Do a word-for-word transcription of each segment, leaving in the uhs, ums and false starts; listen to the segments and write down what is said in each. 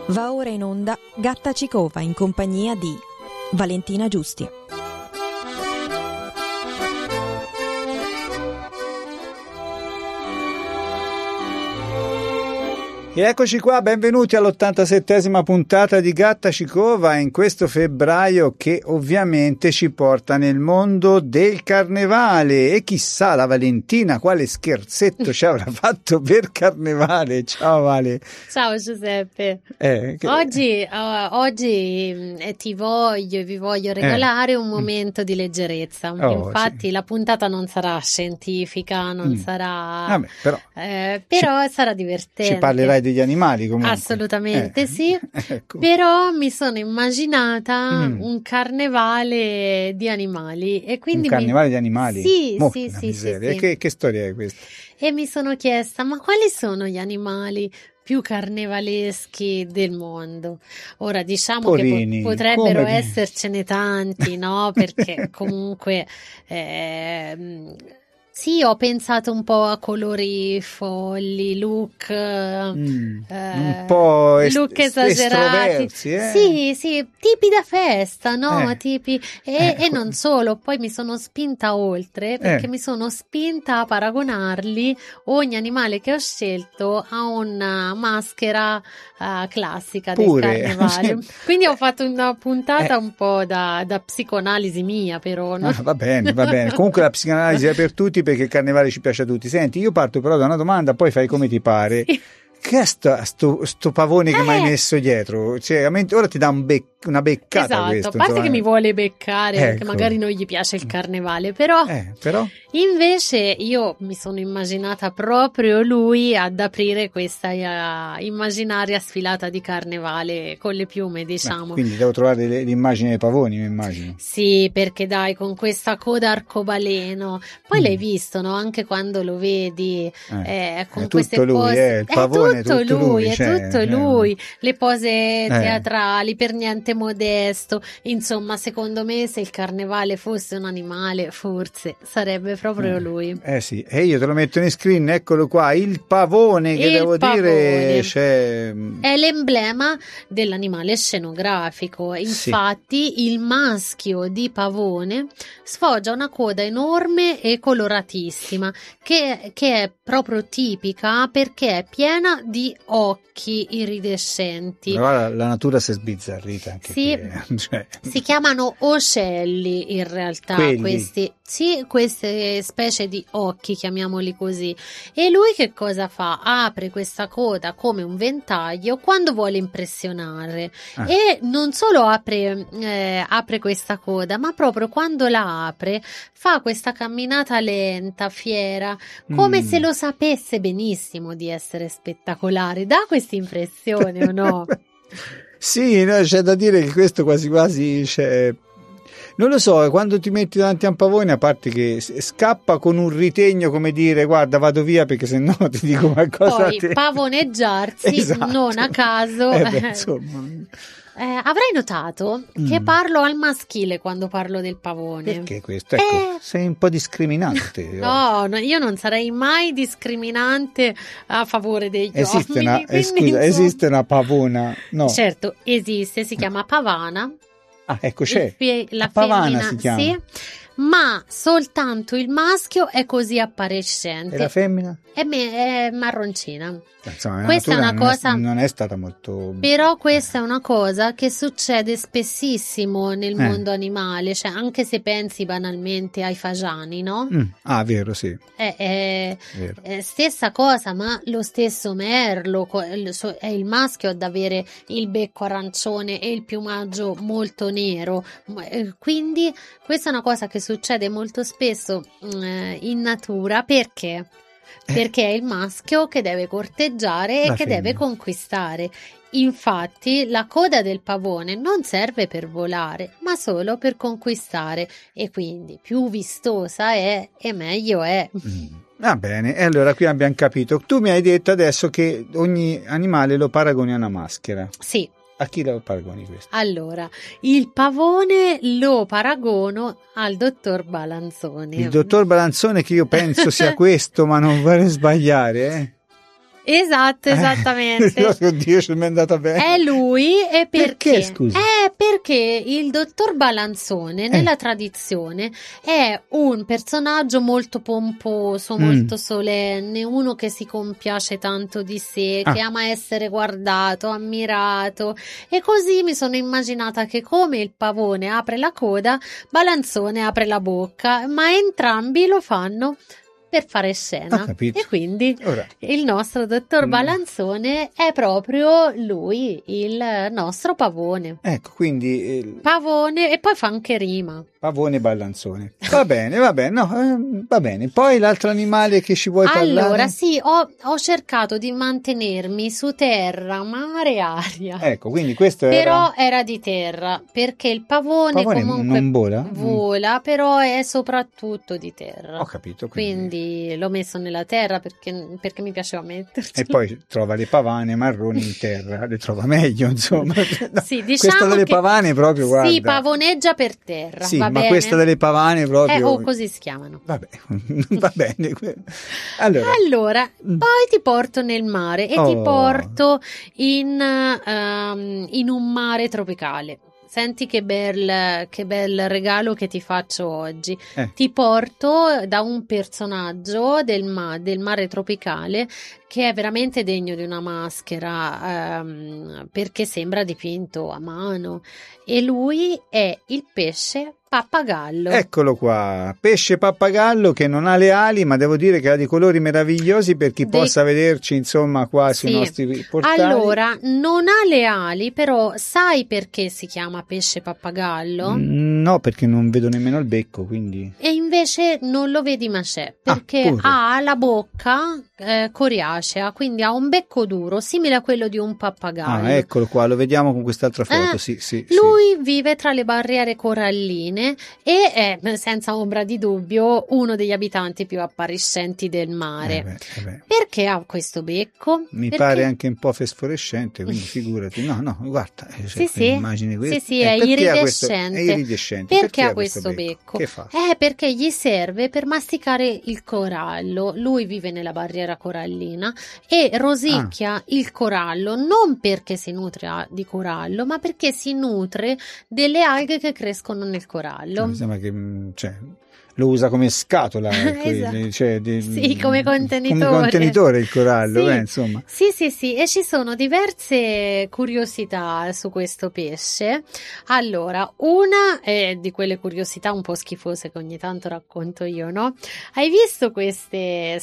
Va ora in onda Gatta Cicova in compagnia di Valentina Giusti. E eccoci qua, benvenuti all'ottantasettesima puntata di Gatta Cicova in questo febbraio che ovviamente ci porta nel mondo del carnevale. E chissà la Valentina quale scherzetto ci avrà fatto per carnevale. Ciao Vale. Ciao Giuseppe. Eh, che... Oggi, uh, oggi eh, ti voglio e vi voglio regalare eh. un momento di leggerezza. Oh, Infatti sì. La puntata non sarà scientifica, non mm. sarà... Vabbè, però eh, però ci, sarà divertente. Ci parlerai degli animali comunque. Assolutamente eh. sì, ecco. Però mi sono immaginata mm. un carnevale di animali e quindi un carnevale mi... di animali? Sì, Mo, sì, sì, sì, sì. sì. Che, che storia è questa? E mi sono chiesta, ma quali sono gli animali più carnevaleschi del mondo? Ora diciamo Porini, che po- potrebbero come... essercene tanti, no? Perché comunque... Eh, Sì, ho pensato un po' a colori folli, look, mm, eh, un po' est- look esagerati. Eh? Sì, sì, tipi da festa, no? Eh. Tipi e, Eh. e non solo, poi mi sono spinta oltre perché Eh. mi sono spinta a paragonarli, ogni animale che ho scelto, a una maschera uh, classica Pure. del carnevale. Quindi ho fatto una puntata eh. un po' da, da psicoanalisi mia, però. No? Ah, va bene, va bene. Comunque la psicanalisi è per tutti, perché il carnevale ci piace a tutti. Senti, io parto però da una domanda, poi fai come ti pare. Sì. Che è sto, sto, sto pavone che eh. mi hai messo dietro? Cioè, ora ti dà un bec- una beccata. Esatto, questo, a parte insomma. che mi vuole beccare, ecco. Perché magari non gli piace il carnevale, però, eh, però invece io mi sono immaginata proprio lui ad aprire questa uh, immaginaria sfilata di carnevale con le piume, diciamo. Beh, quindi devo trovare le, l'immagine dei pavoni, mi immagino. Sì, perché dai, con questa coda arcobaleno, poi mm. l'hai visto, no? Anche quando lo vedi eh, eh, con è queste tutto lui, pose, eh, il pavone è tutto, è tutto lui, lui, è cioè, tutto eh. lui, le pose eh. teatrali, per niente modesto. Insomma, secondo me, se il carnevale fosse un animale, forse sarebbe proprio eh. lui. Eh sì, e io te lo metto in screen, eccolo qua, il pavone, che il devo pavone. dire c'è... è l'emblema dell'animale scenografico. Infatti sì. Il maschio di pavone sfoggia una coda enorme e coloratissima che, che è proprio tipica perché è piena di occhi iridescenti. Però la natura si è sbizzarrita anche sì. qui, cioè. Si chiamano ocelli in realtà. Quelli. questi Sì, queste specie di occhi, chiamiamoli così. E lui che cosa fa? Apre questa coda come un ventaglio quando vuole impressionare. Ah. E non solo apre, eh, apre questa coda, ma proprio quando la apre fa questa camminata lenta, fiera, come mm. se lo sapesse benissimo di essere spettacolare. Dà questa impressione o no? Sì, no, c'è da dire che questo quasi quasi c'è... Non lo so, quando ti metti davanti a un pavone, a parte che scappa con un ritegno, come dire, guarda, vado via perché sennò ti dico qualcosa. Poi te... pavoneggiarsi, esatto. Non a caso. Eh beh, insomma... Eh, avrai notato mm. che parlo al maschile quando parlo del pavone. Perché questo? Ecco, eh... sei un po' discriminante. no, no, io non sarei mai discriminante a favore degli esiste uomini. Una, eh, scusa, insomma... esiste una pavona? No. Certo, esiste, si chiama pavana. Ah, ecco, c'è. Fie- la, la pavana femmina, si chiama. Sì, ma soltanto il maschio è così appariscente. E la femmina? È, me- è marroncina. Insomma, questa è una non cosa è, non è stata molto... Però questa è una cosa che succede spessissimo nel eh. mondo animale, cioè anche se pensi banalmente ai fagiani, no? Mm. Ah, vero, sì. È, è, vero. è stessa cosa, ma lo stesso merlo è il maschio ad avere il becco arancione e il piumaggio molto nero, quindi questa è una cosa che succede molto spesso eh, in natura. Perché? Perché è il maschio che deve corteggiare e la che femmina. deve conquistare. Infatti la coda del pavone non serve per volare, ma solo per conquistare, e quindi più vistosa è e meglio è. Mm. Va bene, e allora qui abbiamo capito. Tu mi hai detto adesso che ogni animale lo paragoni a una maschera. Sì. A chi lo paragoni questo? Allora, il pavone lo paragono al dottor Balanzone. Il dottor Balanzone, che io penso sia questo, ma non vorrei sbagliare, eh? Esatto, esattamente. Eh, oddio, ci mi è andata bene. È lui e perché? Perché, scusa? È perché il dottor Balanzone Eh. nella tradizione è un personaggio molto pomposo, molto Mm. solenne, uno che si compiace tanto di sé, Ah. che ama essere guardato, ammirato, e così mi sono immaginata che come il pavone apre la coda, Balanzone apre la bocca, ma entrambi lo fanno per fare scena. Ho capito. E quindi Ora, il nostro dottor Mm. Balanzone è proprio lui, il nostro pavone. ecco, quindi eh, Pavone, e poi fa anche rima. pavone ballanzone. Va bene, va bene, no, eh, va bene. Poi l'altro animale che ci vuoi parlare? Allora, sì, ho, ho cercato di mantenermi su terra, mare e aria. Ecco, quindi questo Però era... era di terra, perché il pavone, Pavone comunque non vola? vola, però è soprattutto di terra. Ho capito. Quindi... Quindi l'ho messo nella terra perché, perché mi piaceva metterci. E poi trova le pavane marroni in terra, le trova meglio, insomma. No, Sì, diciamo questa delle che pavane proprio, guarda. si pavoneggia per terra. Sì, va ma bene? questa delle pavane proprio... Eh, oh, così si chiamano. Vabbè, va bene. Allora, Allora, poi ti porto nel mare e Oh. ti porto in, ehm, in un mare tropicale. Senti che bel, che bel regalo che ti faccio oggi. Eh. Ti porto da un personaggio del, ma- del mare tropicale che è veramente degno di una maschera, ehm, perché sembra dipinto a mano, e lui è il pesce pappagallo. eccolo qua, pesce pappagallo che non ha le ali, ma devo dire che ha dei colori meravigliosi per chi Dei- possa vederci, insomma, qua sui Sì. nostri portali. Allora, non ha le ali, però sai perché si chiama pesce pappagallo? Mm, no, perché non vedo nemmeno il becco, quindi... E invece non lo vedi, ma c'è, perché Ah, pure. ha la bocca eh, coriacea, quindi ha un becco duro, simile a quello di un pappagallo. Ah, eccolo qua, lo vediamo con quest'altra foto, Eh, sì, sì, sì. Lui vive tra le barriere coralline e è, senza ombra di dubbio, uno degli abitanti più appariscenti del mare. Eh beh, eh beh. Perché ha questo becco? Mi Perché- pare anche un po' fosforescente, quindi figurati. No, no, guarda, eh, cioè, Sì, sì. immagini questo. Sì, sì, Eh, è perché ha questo- iridescente. È iridescente. Perché, ha ha questo becco? Che fa? Eh, perché gli serve per masticare il corallo. Lui vive nella barriera corallina e rosicchia Ah. il corallo non perché si nutre di corallo, ma perché si nutre delle alghe che crescono nel corallo. Mi sembra che mm, cioè, lo usa come scatola, Esatto. quelli, cioè, di- Sì, come contenitore. come contenitore il corallo, Sì. beh, insomma. Sì, sì, sì, e ci sono diverse curiosità su questo pesce. Allora, una è di quelle curiosità un po' schifose che ogni tanto racconto io, no? Hai visto queste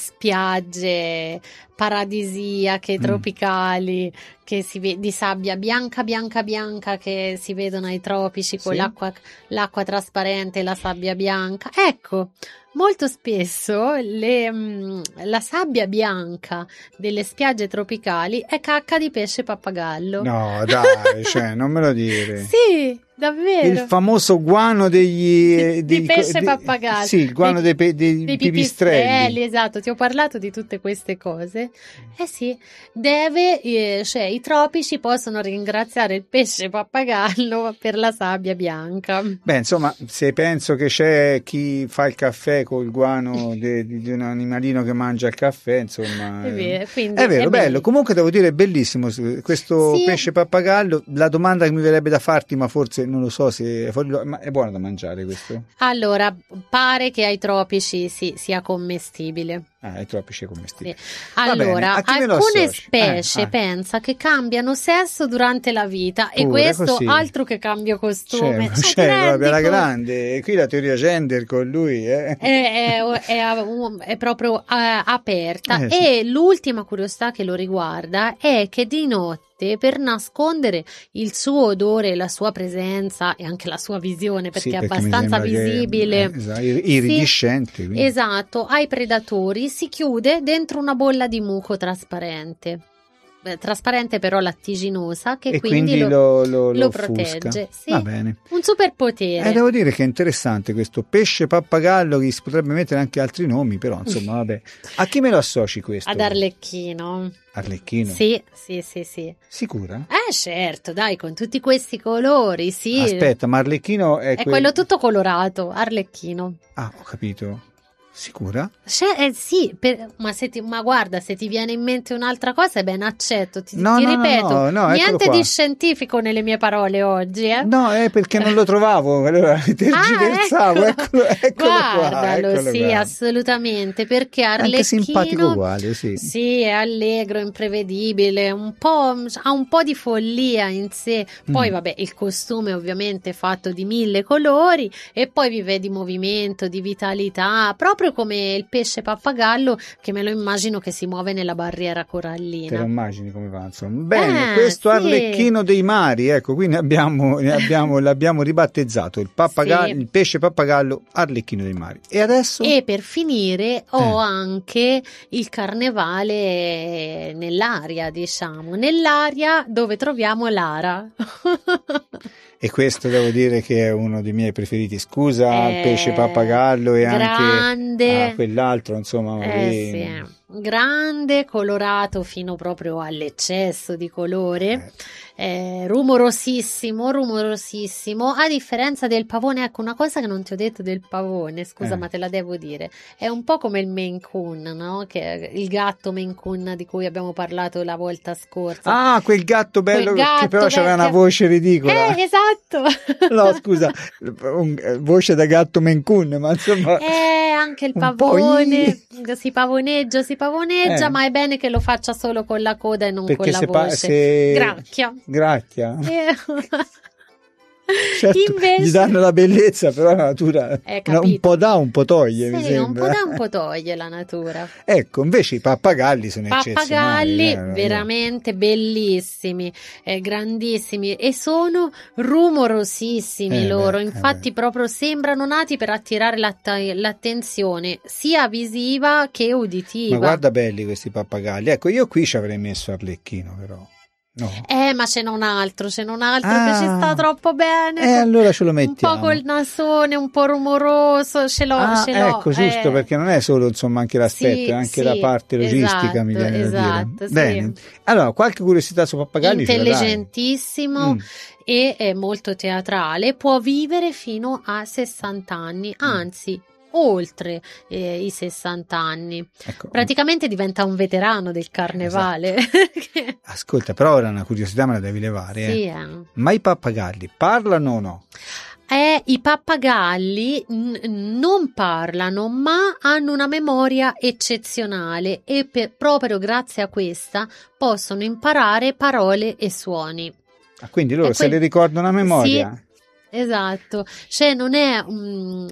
spiagge paradisiache, Mm. tropicali, che si ve- di sabbia bianca, bianca, bianca, che si vedono ai tropici con Sì. l'acqua, l'acqua trasparente e la sabbia bianca? Ecco, molto spesso le, mm, la sabbia bianca delle spiagge tropicali è cacca di pesce pappagallo. No, dai, cioè, non me lo dire. Sì, davvero. Il famoso guano degli... eh, Di dei- pesce dei- pappagallo. Sì, il guano Dei- dei, pe- dei dei pipistrelli. pipistrelli, esatto, ti ho parlato di tutte queste cose. Eh sì, deve, eh, cioè i tropici possono ringraziare il pesce pappagallo per la sabbia bianca. Beh, insomma, se penso che c'è chi fa il caffè col guano de- di, di un animalino che mangia il caffè, insomma... È eh, vero, quindi È vero, è bello. bello. Comunque devo dire, è bellissimo questo Sì. pesce pappagallo. La domanda che mi verrebbe da farti, ma forse non lo so se è fuori, ma è buono da mangiare questo? Allora, pare che ai tropici sì, sia commestibile. Ah, è troppo c'è commestibile. Sì. Va bene, Allora, a chi me lo alcune associ? specie Eh, ah. pensa che cambiano sesso durante la vita e Pure questo così. altro che cambio costume. C'è, Cioè, ti c'è rendi proprio la conto? grande. Qui la teoria gender con lui, eh. È, è- è- è proprio eh, aperta Eh, sì. e l'ultima curiosità che lo riguarda è che di notte, per nascondere il suo odore, la sua presenza e anche la sua visione, perché Sì, è mi abbastanza sembra che- visibile, eh, esatto, ir- iridescente. quindi. esatto, ai predatori, si chiude dentro una bolla di muco trasparente. Eh, trasparente però lattiginosa, che E quindi, quindi lo, lo, lo, lo lo protegge. offusca. Sì. Va bene. un superpotere. Eh, devo dire che è interessante questo pesce pappagallo, che si potrebbe mettere anche altri nomi, però insomma, vabbè. A chi me lo associ questo? Ad Arlecchino. Arlecchino? Sì, sì, sì, sì. Sicura? Eh certo, dai, con tutti questi colori, sì. Aspetta, ma Arlecchino è, È quel- quello tutto colorato, Arlecchino. Ah, ho capito. Sicura? Cioè, eh, sì, per, ma, se ti, ma guarda, se ti viene in mente un'altra cosa, ben accetto. Ti, no, ti no, ripeto, no, no, niente qua. di scientifico nelle mie parole oggi. Eh? No, è perché non lo trovavo, allora tergiversavo. Ah, ecco. Eccolo, eccolo Guardalo, qua, eccolo sì, qua. assolutamente, perché Arlecchino anche simpatico uguale, sì. Sì, è allegro, imprevedibile, un po', ha un po' di follia in sé. Poi, mm. vabbè, il costume ovviamente è fatto di mille colori e poi vive di movimento, di vitalità, proprio come il pesce pappagallo, che me lo immagino che si muove nella barriera corallina. Te lo immagini come va, insomma. Bene, eh, questo sì. Arlecchino dei mari, ecco, qui ne abbiamo, ne abbiamo l'abbiamo ribattezzato, il, pappagallo, sì. il pesce pappagallo Arlecchino dei mari. E adesso? E per finire ho eh. anche il carnevale nell'aria, diciamo, nell'aria dove troviamo Lara. E questo devo dire che è uno dei miei preferiti. Scusa, eh, il pesce pappagallo e grande, anche ah, quell'altro, insomma. Eh, sì. Grande, colorato fino proprio all'eccesso di colore, eh. Eh, rumorosissimo, rumorosissimo. A differenza del pavone, ecco una cosa che non ti ho detto del pavone, scusa, eh. ma te la devo dire. È un po' come il Maine Coon, no? Che è il gatto Maine Coon di cui abbiamo parlato la volta scorsa. Ah, quel gatto bello quel gatto che però be- aveva una voce ridicola. Eh, esatto. No, scusa, un, voce da gatto Maine Coon, ma insomma. Eh, anche il pavone, si pavoneggia, si pavoneggia, eh. ma è bene che lo faccia solo con la coda e non perché con la se voce. Pa- se... Gracchia. Gracchia. Eh. Certo, invece... gli danno la bellezza, però la natura eh, un po' dà, un po' toglie. Sì, mi sembra. un po' dà, un po' toglie la natura. Ecco, invece i pappagalli sono pappagalli eccezionali. veramente io. bellissimi, eh, grandissimi e sono rumorosissimi eh, loro. Beh, Infatti, eh proprio sembrano nati per attirare l'att- l'attenzione sia visiva che uditiva. Ma guarda belli questi pappagalli. Ecco, io qui ci avrei messo Arlecchino, però. No. Eh, ma ce n'è un altro, ce n'è un altro ah, che ci sta troppo bene. E eh, allora ce lo mettiamo. Un po' col nasone, un po' rumoroso, ce l'ho, ah, ce l'ho. Ecco, giusto, eh. perché non è solo insomma anche l'aspetto, sì, è anche sì, la parte logistica, esatto, mi viene esatto, da dire. Sì. Bene. Allora, qualche curiosità su pappagalli? Intelligentissimo mm. e è molto teatrale, può vivere fino a sessanta anni, anzi oltre eh, i sessanta anni, ecco. Praticamente diventa un veterano del carnevale. Esatto. Ascolta, però ora una curiosità me la devi levare. Sì, eh. eh. Ma i pappagalli parlano o no? Eh, i pappagalli n- non parlano, ma hanno una memoria eccezionale e per, proprio grazie a questa possono imparare parole e suoni. Ah, quindi loro e se que- le ricordano a memoria? Sì, esatto. Cioè non è... Um,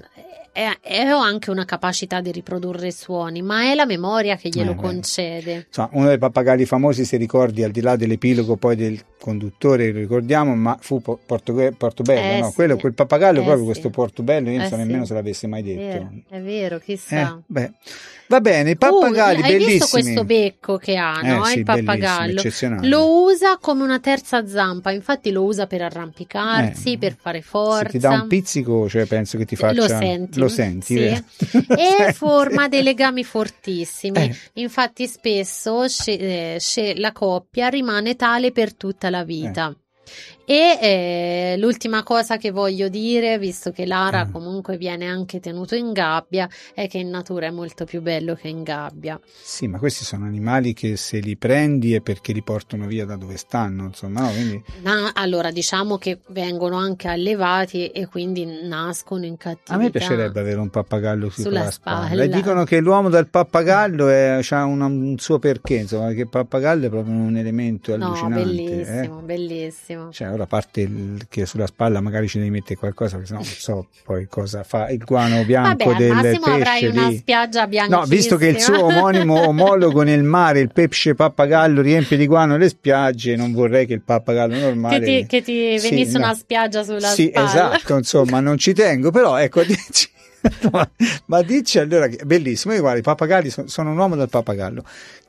e ho anche una capacità di riprodurre suoni, ma è la memoria che glielo eh, concede. Insomma, uno dei pappagalli famosi, se ricordi, al di là dell'epilogo poi del conduttore, lo ricordiamo, ma fu Porto, Portobello, eh, no? Sì. Quello, quel pappagallo, eh, proprio sì. questo Portobello, io non eh, so sì. nemmeno se l'avesse mai detto. È vero, è vero chissà. Eh, beh. Va bene, i pappagalli uh, hai bellissimi. Hai visto questo becco che ha, no? Eh, sì, il pappagallo. Lo usa come una terza zampa, infatti lo usa per arrampicarsi, eh, per fare forza. Se ti dà un pizzico, cioè penso che ti faccia... Lo senti. Lo senti, sì. E forma dei legami fortissimi. Eh. Infatti spesso sce- sce- la coppia rimane tale per tutta la vita. Eh. E eh, l'ultima cosa che voglio dire, visto che Lara mm. comunque viene anche tenuto in gabbia, è che in natura è molto più bello che in gabbia. Sì, ma questi sono animali che se li prendi è perché li portano via da dove stanno, insomma, no? Quindi... No, allora diciamo che vengono anche allevati e quindi nascono in cattività. A me piacerebbe avere un pappagallo sulla, sulla spalla. spalla. E dicono che l'uomo dal pappagallo ha un suo perché, insomma, che il pappagallo è proprio un elemento allucinante. No, bellissimo, eh? bellissimo. Cioè, ora a parte il, che sulla spalla magari ci devi mettere qualcosa, perché sennò non so poi cosa fa il guano bianco. Vabbè, del al massimo pesce avrai lì. Una spiaggia bianchissima. No, visto che il suo omonimo omologo nel mare, il pesce pappagallo, riempie di guano le spiagge, non vorrei che il pappagallo normale che ti, che ti sì, venisse no. una spiaggia sulla sì, spalla. Sì, esatto, insomma, non ci tengo, però ecco, dici, ma, ma dici allora che bellissimo, io guarda, i pappagalli sono, sono un uomo dal pappagallo.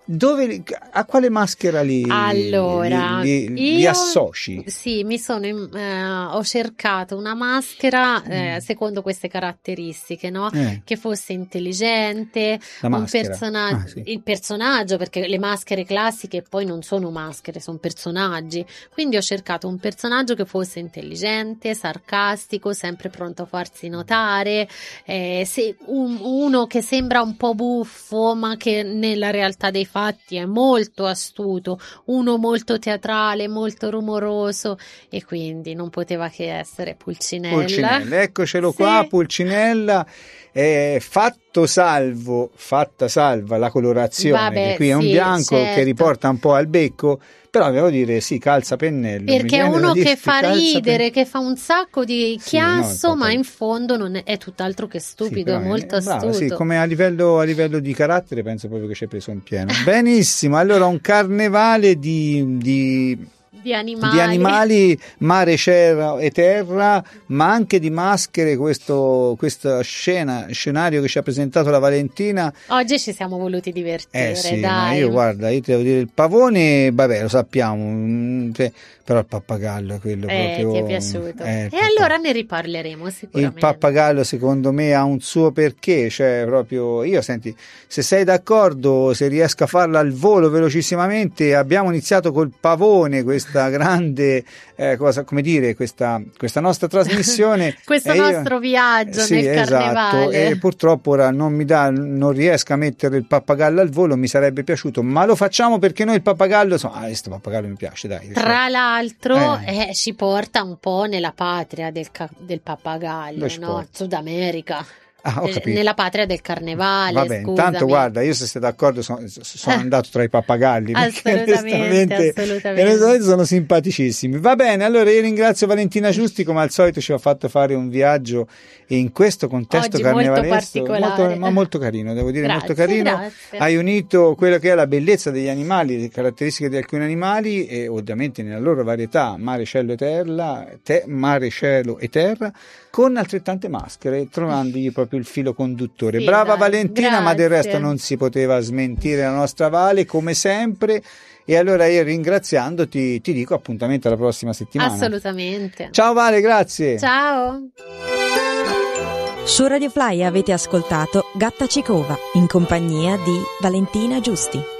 Dove, a quale maschera li, allora, li, li, io, li associ? Sì, mi sono eh, ho cercato una maschera eh, mm. secondo queste caratteristiche, no? Eh. Che fosse intelligente, un personaggio, ah, sì. il personaggio, perché le maschere classiche poi non sono maschere, sono personaggi. Quindi ho cercato un personaggio che fosse intelligente, sarcastico, sempre pronto a farsi notare, eh, se, un, uno che sembra un po' buffo, ma che nella realtà dei fatti è molto astuto, uno molto teatrale, molto rumoroso, e quindi non poteva che essere Pulcinella. Pulcinella, eccocelo sì. qua, Pulcinella, eh, fatto salvo, fatta salva la colorazione, Vabbè, che qui è un sì, bianco certo. che riporta un po' al becco, però devo dire sì, calza pennello. Perché è uno che fa ridere, pen... che fa un sacco di chiasso, sì, no, ma in fondo non è, è tutt'altro che stupido, sì, è molto astuto. Bravo, sì, come a livello, a livello di carattere penso proprio che ci hai preso in pieno. Benissimo, allora un carnevale di... di... Di animali. di animali, mare, cielo e terra, ma anche di maschere. Questo, questa scena, scenario che ci ha presentato la Valentina. Oggi ci siamo voluti divertire, eh sì, dai. Ma io guarda, io ti devo dire, il pavone, vabbè, lo sappiamo, però il pappagallo è quello eh, proprio. Ti è piaciuto? Eh, e papà... allora ne riparleremo sicuramente. Il pappagallo secondo me ha un suo perché, cioè proprio, io senti, se sei d'accordo, se riesco a farla al volo velocissimamente, abbiamo iniziato col pavone, questa grande eh, cosa, come dire, questa, questa nostra trasmissione, questo io, nostro viaggio sì, nel esatto, carnevale. E purtroppo ora non mi dà, non riesco a mettere il pappagallo al volo, mi sarebbe piaciuto, ma lo facciamo perché noi il pappagallo, insomma, ah, questo pappagallo mi piace, dai. Tra cioè, l'altro eh. Eh, ci porta un po' nella patria del, ca- del pappagallo, no? Sud America. Ah, ho capito. Nella patria del carnevale. Vabbè, scusami. Intanto guarda, io se sei d'accordo sono, sono andato tra i pappagalli, assolutamente, assolutamente. Sono simpaticissimi. Va bene, allora io ringrazio Valentina Giusti, come al solito ci ha fatto fare un viaggio in questo contesto oggi carnevalesco molto particolare, molto, ma molto carino, devo dire, grazie, molto carino. Grazie. Hai unito quello che è la bellezza degli animali, le caratteristiche di alcuni animali e ovviamente nella loro varietà, mare, cielo e terra, te, mare, cielo e terra, con altrettante maschere, trovandogli proprio il filo conduttore. Sì, Brava dai, Valentina, grazie. Ma del resto non si poteva smentire la nostra Vale, come sempre. E allora io ringraziandoti ti dico appuntamento alla prossima settimana. Assolutamente. Ciao Vale, grazie. Ciao. Su Radio Fly avete ascoltato Gatta Cicova in compagnia di Valentina Giusti.